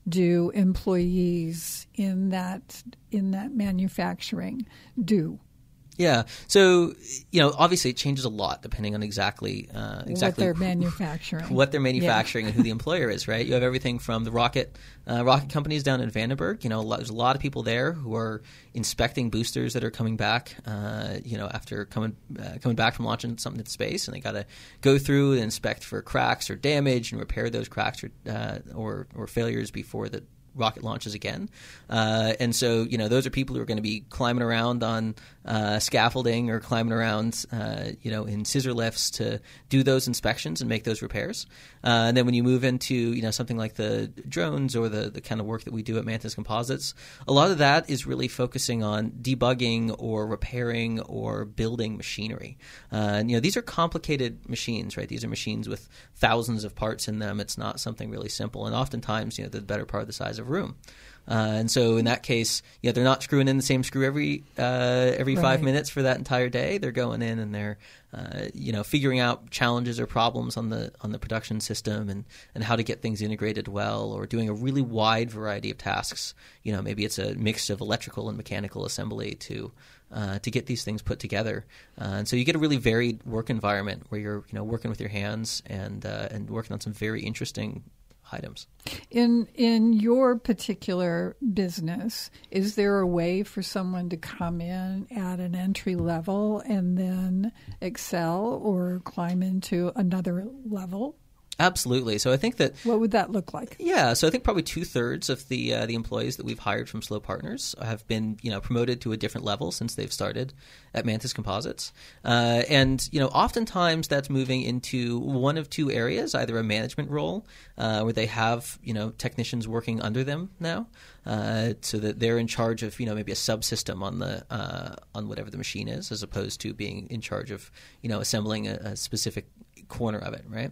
do employees in that in that manufacturing do? Yeah. So, you know, obviously it changes a lot depending on exactly uh, exactly what they're manufacturing. What they're manufacturing yeah. and who the employer is, right? You have everything from the rocket uh, rocket companies down in Vandenberg. You know, a lot, there's a lot of people there who are inspecting boosters that are coming back, uh, you know, after coming uh, coming back from launching something into space, and they got to go through and inspect for cracks or damage and repair those cracks or uh, or, or failures before the rocket launches again. Uh, and so, you know, those are people who are going to be climbing around on uh, scaffolding or climbing around, uh, you know, in scissor lifts to do those inspections and make those repairs. Uh, and then when you move into, you know, something like the drones or the, the kind of work that we do at Mantis Composites, a lot of that is really focusing on debugging or repairing or building machinery. Uh, and, you know, these are complicated machines, right? These are machines with thousands of parts in them. It's not something really simple. And oftentimes, you know, the better part of the size of room. Uh, and so in that case, yeah, they're not screwing in the same screw every uh, every right. five minutes for that entire day. They're going in and they're uh, you know figuring out challenges or problems on the on the production system and, and how to get things integrated well, or doing a really wide variety of tasks. You know, maybe it's a mix of electrical and mechanical assembly to uh, to get these things put together. Uh, and so you get a really varied work environment where you're you know working with your hands and uh, and working on some very interesting items. In in your particular business, is there a way for someone to come in at an entry level and then excel or climb into another level? Absolutely. So I think that what would that look like? Yeah, so I think probably two thirds of the uh, the employees that we've hired from Slow Partners have been you know promoted to a different level since they've started at Mantis Composites, uh, and you know oftentimes that's moving into one of two areas, either a management role uh, where they have you know technicians working under them now, uh, so that they're in charge of you know maybe a subsystem on the uh, on whatever the machine is, as opposed to being in charge of you know assembling a, a specific corner of it, right?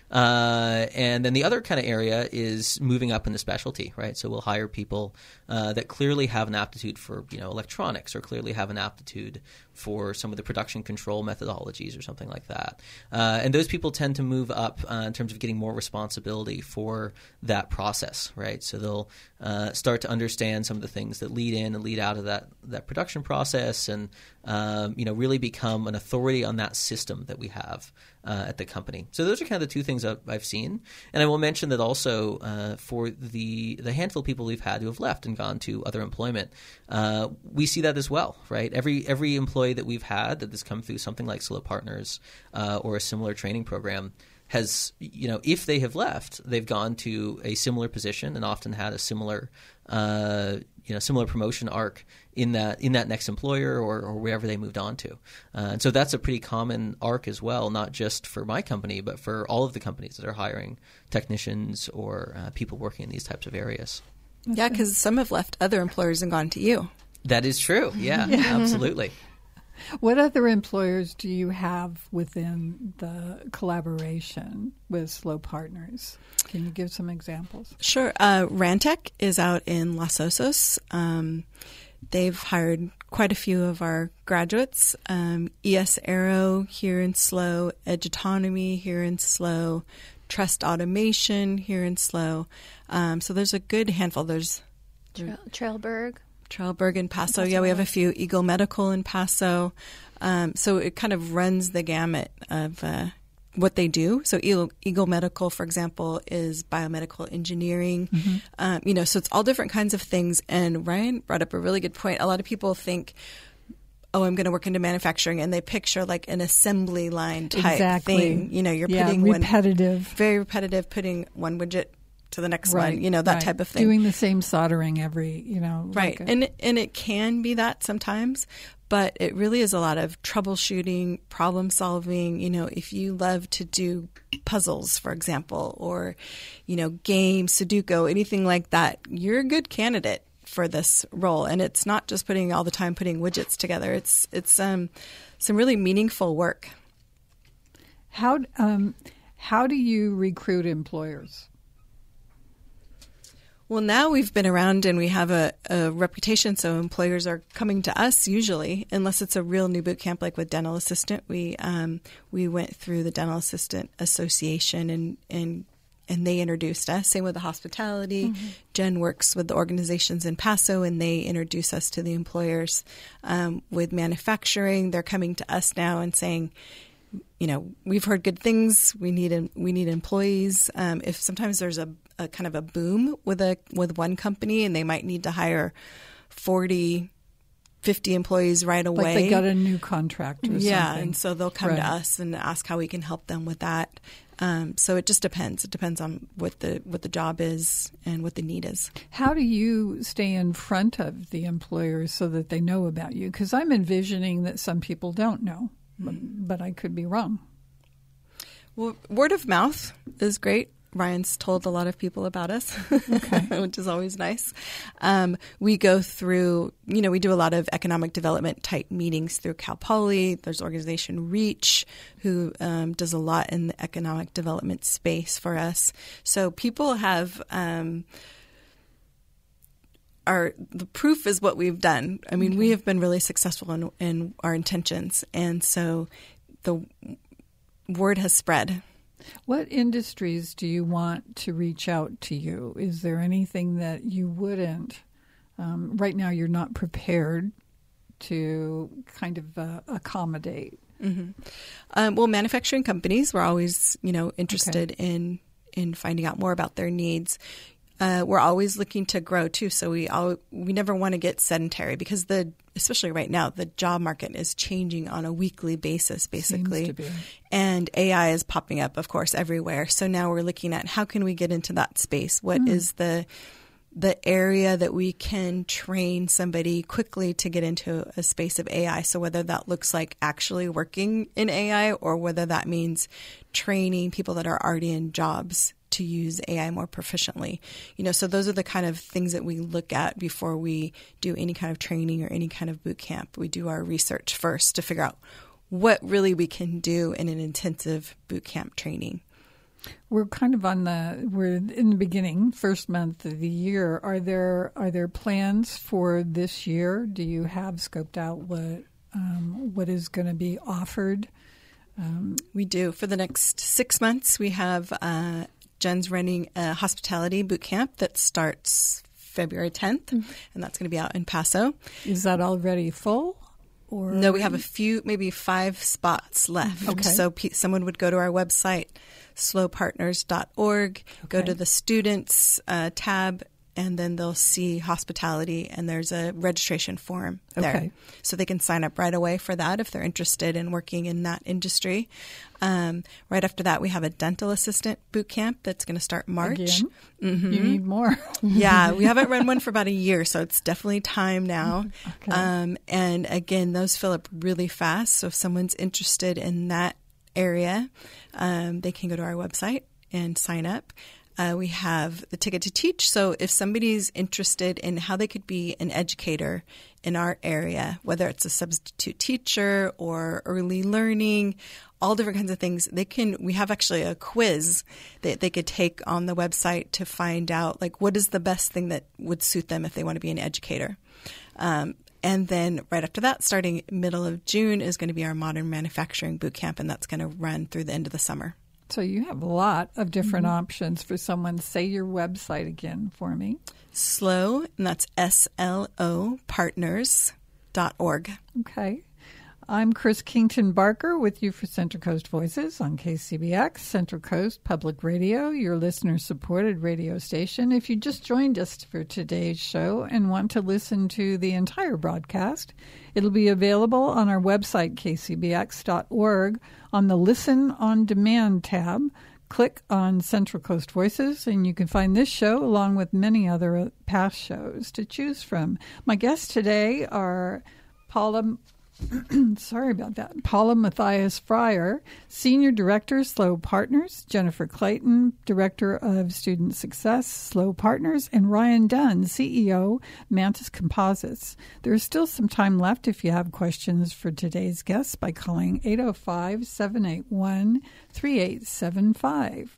Uh, and then the other kind of area is moving up in the specialty, right? So we'll hire people uh, that clearly have an aptitude for, you know, electronics, or clearly have an aptitude for some of the production control methodologies or something like that. Uh, and those people tend to move up uh, in terms of getting more responsibility for that process, right? So they'll uh, start to understand some of the things that lead in and lead out of that that production process, and um, you know really become an authority on that system that we have uh, at the company. So those are kind of the two things I've, I've seen. And I will mention that also uh, for the the handful of people we've had who have left and gone to other employment, uh, we see that as well, right? Every every employee that we've had that has come through something like Slow Partners uh, or a similar training program has, you know, if they have left, they've gone to a similar position and often had a similar, uh, you know, similar promotion arc in that in that next employer or, or wherever they moved on to. Uh, and so that's a pretty common arc as well, not just for my company, but for all of the companies that are hiring technicians or uh, people working in these types of areas. Yeah, because some have left other employers and gone to you. That is true. Yeah, yeah. Absolutely. What other employers do you have within the collaboration with SLO Partners? Can you give some examples? Sure. Uh, Rantec is out in Los Osos. Um, they've hired quite a few of our graduates. Um, E S Aero here in SLO, Edge Autonomy here in SLO, Trust Automation here in SLO. Um, so there's a good handful. There's Trail, Trailberg. Trailberg in Paso. Yeah, we have a few. Eagle Medical in Paso. Um, so it kind of runs the gamut of uh, what they do. So Eagle, Eagle Medical, for example, is biomedical engineering. Mm-hmm. Um, you know, so it's all different kinds of things. And Ryan brought up a really good point. A lot of people think, oh, I'm going to work into manufacturing, and they picture like an assembly line type exactly. thing. You know, you're yeah, putting repetitive, one, very repetitive, putting one widget to the next right, one, you know, that right. type of thing. Doing the same soldering every, you know. Right. Like a, and and it can be that sometimes, but it really is a lot of troubleshooting, problem solving. You know, if you love to do puzzles, for example, or, you know, games, Sudoku, anything like that, you're a good candidate for this role. And it's not just putting all the time putting widgets together. It's it's um, some really meaningful work. How um, how do you recruit employers? Well, now we've been around and we have a, a reputation, so employers are coming to us usually, unless it's a real new boot camp like with Dental Assistant. We um, we went through the Dental Assistant Association and, and and they introduced us. Same with the hospitality. Mm-hmm. Jen works with the organizations in Paso, and they introduce us to the employers. Um, with manufacturing, they're coming to us now and saying, you know, we've heard good things. We need we need employees. Um, if sometimes there's a, a kind of a boom with a with one company, and they might need to hire forty, fifty employees right away. Like they got a new contract or yeah, something. and so they'll come right. to us and ask how we can help them with that. Um, so it just depends. It depends on what the what the job is and what the need is. How do you stay in front of the employers so that they know about you? Because I'm envisioning that some people don't know. But, but I could be wrong. Well, word of mouth is great. Ryan's told a lot of people about us, okay. which is always nice. Um, we go through, you know, we do a lot of economic development type meetings through Cal Poly. There's organization REACH, who um, does a lot in the economic development space for us. So people have... Um, Our, the proof is what we've done. I mean, okay. we have been really successful in, in our intentions. And so the word has spread. What industries do you want to reach out to you? Is there anything that you wouldn't? Um, right now, you're not prepared to kind of uh, accommodate. Mm-hmm. Um, well, manufacturing companies, we're always, you know, interested okay. in in finding out more about their needs. Uh, we're always looking to grow too, so we all, we never want to get sedentary because the especially right now the job market is changing on a weekly basis, basically, Seems to be. And A I is popping up, of course, everywhere. So now we're looking at how can we get into that space? What mm. is the the area that we can train somebody quickly to get into a space of A I? So whether that looks like actually working in A I or whether that means training people that are already in jobs to use A I more proficiently. You know, so those are the kind of things that we look at before we do any kind of training or any kind of boot camp. We do our research first to figure out what really we can do in an intensive boot camp training. We're kind of on the we're in the beginning, first month of the year. Are there are there plans for this year? Do you have scoped out what um, what is going to be offered? Um, we do. For the next six months, we have uh, Jen's running a hospitality boot camp that starts February tenth, mm-hmm. and that's going to be out in Paso. Is that already full? Or no, we have a few, maybe five spots left. Okay. So pe- someone would go to our website, slow partners dot org, okay. go to the students uh, tab, and then they'll see hospitality, and there's a registration form there. Okay. So they can sign up right away for that if they're interested in working in that industry. Um, right after that, we have a dental assistant boot camp that's going to start March. Again? Mm-hmm. You need more. Yeah, we haven't run one for about a year, so it's definitely time now. Okay. Um, and again, those fill up really fast. So if someone's interested in that area, um, they can go to our website and sign up. Uh, we have the Ticket to Teach. So if somebody's interested in how they could be an educator in our area, whether it's a substitute teacher or early learning, all different kinds of things, they can. We have actually a quiz that they could take on the website to find out, like, what is the best thing that would suit them if they want to be an educator. Um, and then right after that, starting middle of June, is going to be our Modern Manufacturing Boot Camp, and that's going to run through the end of the summer. So you have a lot of different Mm-hmm. options for someone. Say your website again for me. SLO, and that's S L O partners dot org. Okay. I'm Chris Kington Barker with you for Central Coast Voices on K C B X, Central Coast Public Radio, your listener-supported radio station. If you just joined us for today's show and want to listen to the entire broadcast, it'll be available on our website, k c b x dot org, on the Listen on Demand tab. Click on Central Coast Voices, and you can find this show along with many other past shows to choose from. My guests today are Paula... Sorry about that. Paula Matthias Fryer, Senior Director, SLO Partners, Jennifer Clayton, Director of Student Success, SLO Partners, and Ryan Dunn, C E O, Mantis Composites. There is still some time left if you have questions for today's guests by calling eight oh five, seven eight one, three eight seven five.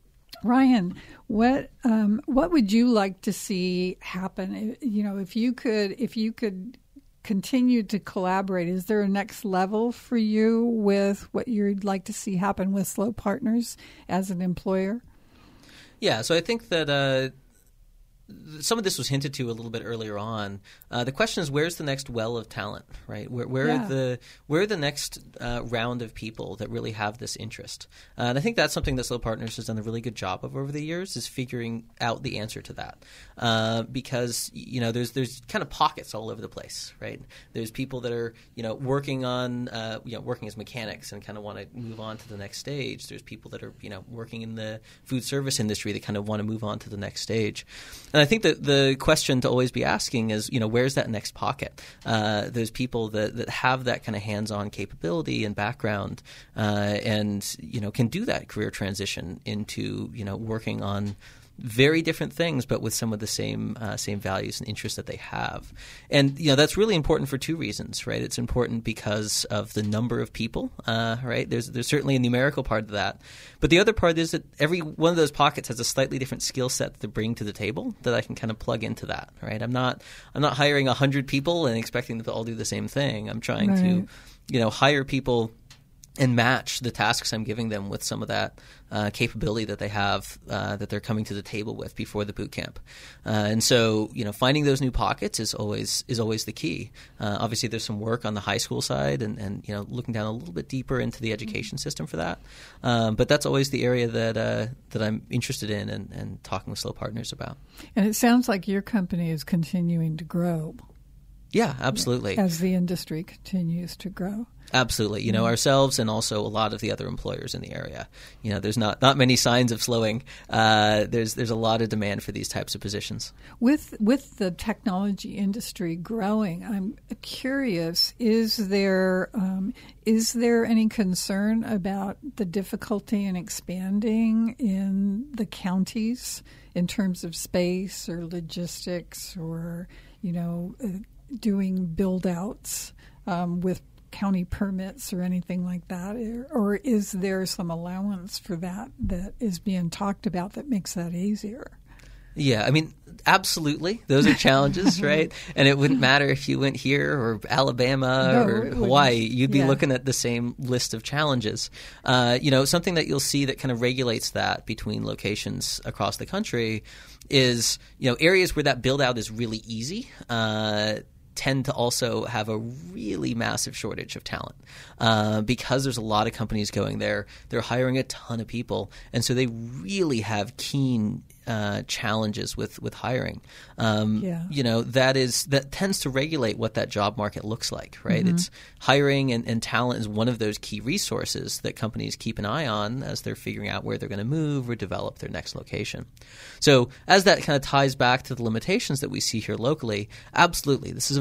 Ryan, what um, what would you like to see happen? You know, if you could, if you could. continue to collaborate, is there a next level for you with what you'd like to see happen with SLO Partners as an employer? Yeah, so I think that uh, some of this was hinted to a little bit earlier on. Uh, the question is, where's the next well of talent, right? Where, where Yeah. are the where are the next uh, round of people that really have this interest? Uh, and I think that's something that SLO Partners has done a really good job of over the years, is figuring out the answer to that. Uh, because you know, there's there's kind of pockets all over the place, right? There's people that are you know working on uh, you know working as mechanics and kind of want to move on to the next stage. There's people that are you know working in the food service industry that kind of want to move on to the next stage. And I think that the question to always be asking is, you know, where's that next pocket? Uh, there's people that, that have that kind of hands-on capability and background uh, and, you know, can do that career transition into, you know, working on very different things, but with some of the same uh, same values and interests that they have. And, you know, that's really important for two reasons, right? It's important because of the number of people, uh, right? There's there's certainly a numerical part of that. But the other part is that every one of those pockets has a slightly different skill set to bring to the table that I can kind of plug into that, right? I'm not I'm not hiring one hundred people and expecting them to all do the same thing. I'm trying Right. to, you know, hire people and match the tasks I'm giving them with some of that uh, capability that they have uh, that they're coming to the table with before the boot camp. Uh, and so, you know, finding those new pockets is always is always the key. Uh, obviously, there's some work on the high school side and, and, you know, looking down a little bit deeper into the education system for that. Um, but that's always the area that uh, that I'm interested in and, and talking with SLO Partners about. And it sounds like your company is continuing to grow Yeah, absolutely. as the industry continues to grow. Absolutely. You know, ourselves and also a lot of the other employers in the area. You know, there's not, not many signs of slowing. Uh, there's there's a lot of demand for these types of positions. With with the technology industry growing, I'm curious, is there um, is there any concern about the difficulty in expanding in the counties in terms of space or logistics or, you know, uh, doing build-outs um, with county permits or anything like that? Or, or is there some allowance for that that is being talked about that makes that easier? Yeah, I mean, absolutely. Those are challenges, right? And it wouldn't matter if you went here or Alabama No, or it Hawaii. wouldn't. You'd be Yeah. looking at the same list of challenges. Uh, you know, something that you'll see that kind of regulates that between locations across the country is, you know, areas where that build-out is really easy uh, tend to also have a really massive shortage of talent uh, because there's a lot of companies going there. They're hiring a ton of people, and so they really have keen uh, challenges with with hiring. Um, Yeah. You know, that is that tends to regulate what that job market looks like, right? Mm-hmm. It's hiring and, and talent is one of those key resources that companies keep an eye on as they're figuring out where they're going to move or develop their next location. So as that kind of ties back to the limitations that we see here locally, absolutely, this is a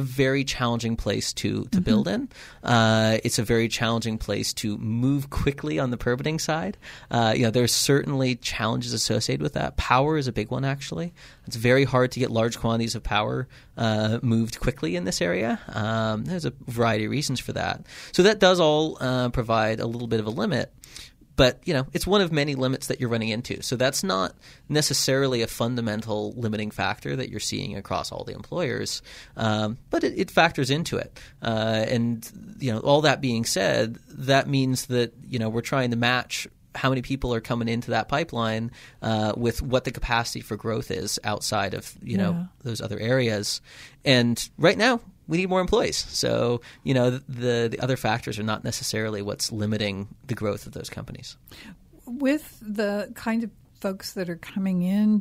very challenging place to, to mm-hmm. build in. Uh, it's a very challenging place to move quickly on the permitting side. Uh, you know, there's certainly challenges associated with that. Power is a big one, actually. It's very hard to get large quantities of power uh, moved quickly in this area. Um, there's a variety of reasons for that. So that does all uh, provide a little bit of a limit. But, you know, it's one of many limits that you're running into. So that's not necessarily a fundamental limiting factor that you're seeing across all the employers. Um, but it, it factors into it. Uh, and, you know, all that being said, that means that, you know, we're trying to match how many people are coming into that pipeline uh, with what the capacity for growth is outside of, you know, yeah. those other areas. And right now, we need more employees. So, you know, the the other factors are not necessarily what's limiting the growth of those companies. With the kind of folks that are coming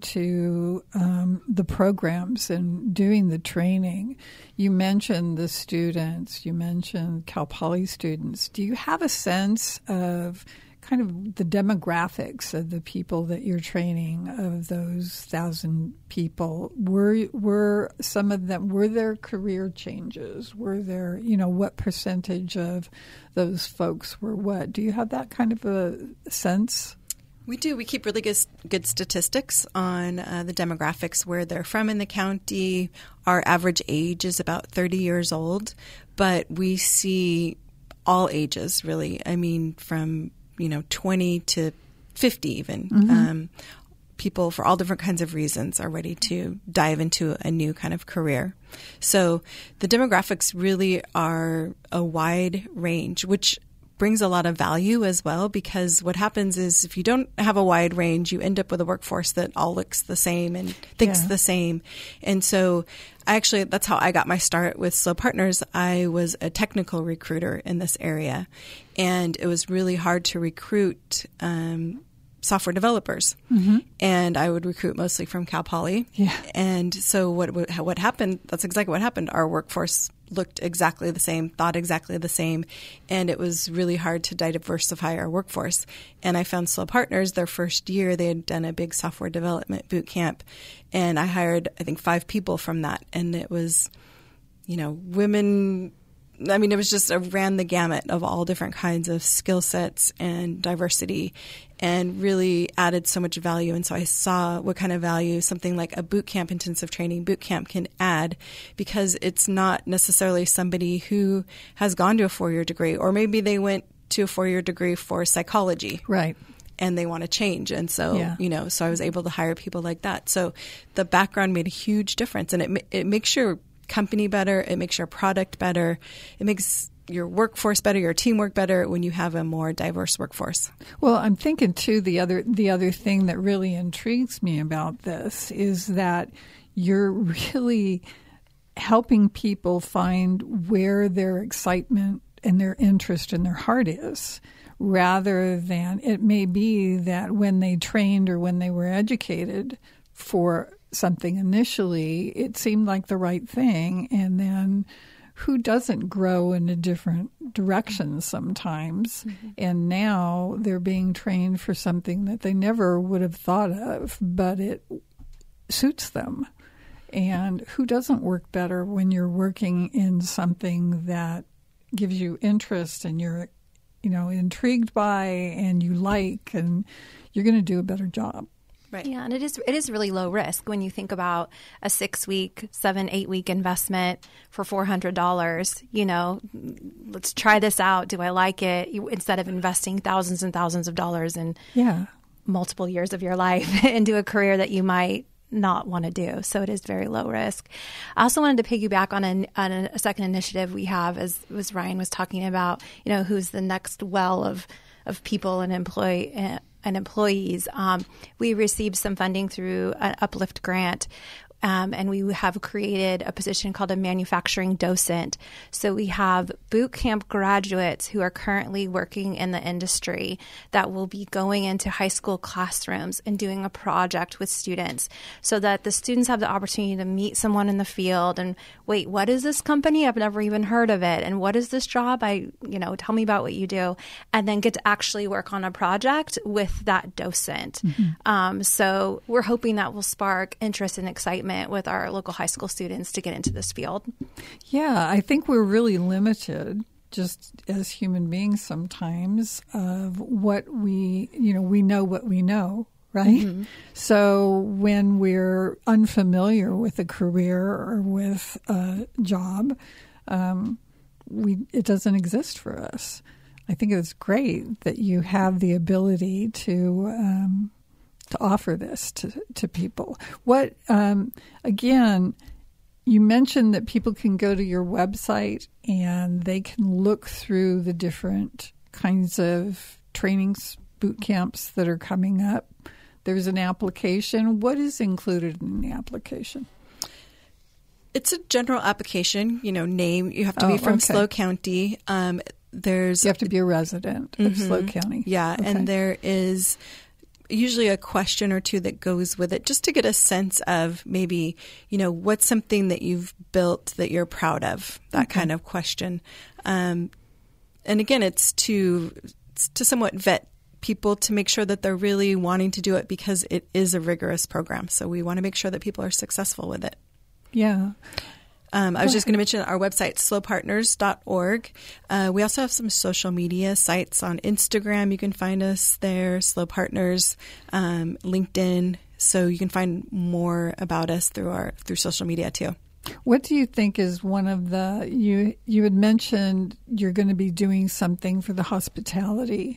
into um, the programs and doing the training, you mentioned the students, you mentioned Cal Poly students. Do you have a sense of kind of the demographics of the people that you're training, of those thousand people? Were were some of them, were there career changes? Were there, you know, what percentage of those folks were what? Do you have that kind of a sense? We do. We keep really good, good statistics on uh, the demographics, where they're from in the county. Our average age is about thirty years old, but we see all ages, really. I mean, from you know, twenty to fifty even. Mm-hmm. Um, people for all different kinds of reasons are ready to dive into a new kind of career. So the demographics really are a wide range, which brings a lot of value as well, because what happens is if you don't have a wide range, you end up with a workforce that all looks the same and thinks yeah. the same. And so I actually, that's how I got my start with S L O Partners. I was a technical recruiter in this area, and it was really hard to recruit um, software developers. Mm-hmm. And I would recruit mostly from Cal Poly. Yeah. And so what what happened, that's exactly what happened. Our workforce looked exactly the same, thought exactly the same, and it was really hard to diversify our workforce. And I found S L O Partners. Their first year, they had done a big software development boot camp, and I hired, I think, five people from that. And it was, you know, women. I mean, it was just, I ran the gamut of all different kinds of skill sets and diversity, and really added so much value. And so I saw what kind of value something like a boot camp, intensive training boot camp, can add, because it's not necessarily somebody who has gone to a four-year degree, or maybe they went to a four-year degree for psychology. Right. And they want to change. And so, yeah. you know, so I was able to hire people like that. So the background made a huge difference, and it it makes your company better. It makes your product better. It makes your workforce better, your teamwork better when you have a more diverse workforce. Well, I'm thinking too, the other the other thing that really intrigues me about this is that you're really helping people find where their excitement and their interest and their heart is, rather than, it may be that when they trained or when they were educated for something initially, it seemed like the right thing, and then who doesn't grow in a different direction sometimes? Mm-hmm. And now they're being trained for something that they never would have thought of, but it suits them. And who doesn't work better when you're working in something that gives you interest and you're, you know, intrigued by and you like, and you're going to do a better job. Right. Yeah, and it is it is really low risk when you think about a six week, seven, eight week investment for four hundred dollars. You know, let's try this out. Do I like it? You, instead of investing thousands and thousands of dollars in yeah. multiple years of your life into a career that you might not want to do. So it is very low risk. I also wanted to piggyback on a, on a second initiative we have, as, as Ryan was talking about, you know, who's the next well of, of people and employee uh, and employees. Um, we received some funding through an Uplift grant, um, and we have created a position called a manufacturing docent. So we have boot camp graduates who are currently working in the industry that will be going into high school classrooms and doing a project with students, so that the students have the opportunity to meet someone in the field and, wait, what is this company? I've never even heard of it. And what is this job? I, you know, tell me about what you do. And then get to actually work on a project with that docent. Mm-hmm. Um, so we're hoping that will spark interest and excitement enrollment with our local high school students to get into this field. Yeah, I think we're really limited just as human beings sometimes of what we, you know, we know what we know, right? Mm-hmm. So when we're unfamiliar with a career or with a job, um, we it doesn't exist for us. I think it's great that you have the ability to um, to offer this to, to people. What um, again? You mentioned that people can go to your website and they can look through the different kinds of trainings, boot camps that are coming up. There's an application. What is included in the application? It's a general application, you know, name. You have to be Oh, from okay. SLO County. Um, there's You have to be a resident of Mhm. SLO County. Yeah, Okay. and there is usually a question or two that goes with it just to get a sense of maybe, you know, what's something that you've built that you're proud of, that Okay. kind of question. Um, and again, it's to it's to somewhat vet people to make sure that they're really wanting to do it because it is a rigorous program. So we want to make sure that people are successful with it. Yeah. Um, I was just going to mention our website, slow partners dot org. Uh, we also have some social media sites on Instagram. You can find us there, Slow Partners, um, LinkedIn. So you can find more about us through our through social media too. What do you think is one of the you you had mentioned you're going to be doing something for the hospitality.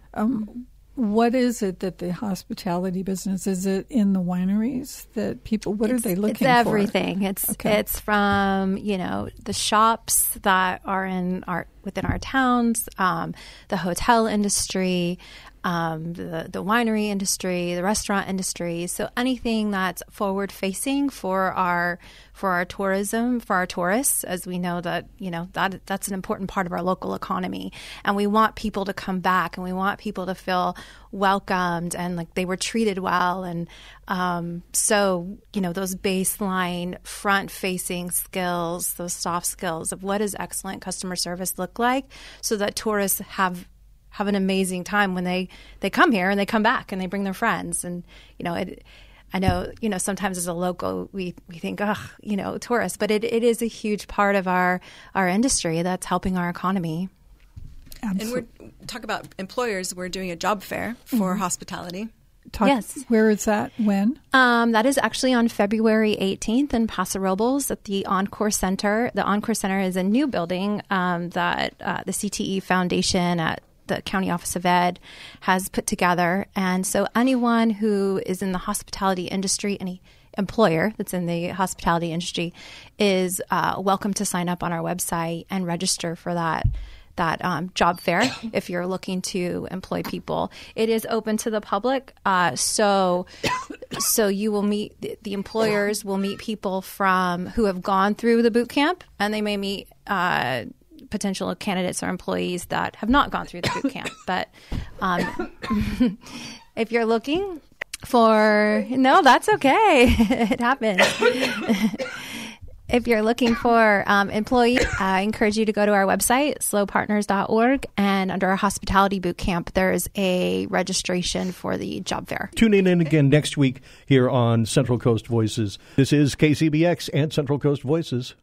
Um, what is it that the hospitality business, is it in the wineries that people, what it's, are they looking it's for? everything. It's Okay. it's from, you know, the shops that are in our within our towns, um, the hotel industry, um, the the winery industry, the restaurant industry. So anything that's forward facing for our for our tourism, for our tourists, as we know that, you know, that that's an important part of our local economy. And we want people to come back, and we want people to feel welcomed and like they were treated well. And um, so, you know, those baseline front facing skills, those soft skills of what does excellent customer service look like, so that tourists have have an amazing time when they, they come here and they come back and they bring their friends. And, you know, it, I know, you know, sometimes as a local, we, we think, oh, you know, tourists, but it, it is a huge part of our, our industry that's helping our economy. Absolutely. And we're talk about employers. We're doing a job fair for Mm-hmm. hospitality. Talk, Yes. Where is that? When? Um, that is actually on February eighteenth in Paso Robles at the Encore Center. The Encore Center is a new building um, that uh, the C T E Foundation at the County Office of Ed has put together. And so anyone who is in the hospitality industry, any employer that's in the hospitality industry, is uh, welcome to sign up on our website and register for that that um, job fair if you're looking to employ people. It is open to the public, uh, so so you will meet the, the employers will meet people from who have gone through the boot camp, and they may meet uh, potential candidates or employees that have not gone through the boot camp. But um, if you're looking for no, that's okay. It happens. If you're looking for um, employees, I encourage you to go to our website, slow partners dot org, and under our hospitality boot camp, there's a registration for the job fair. Tune in again next week here on Central Coast Voices. This is K C B X and Central Coast Voices.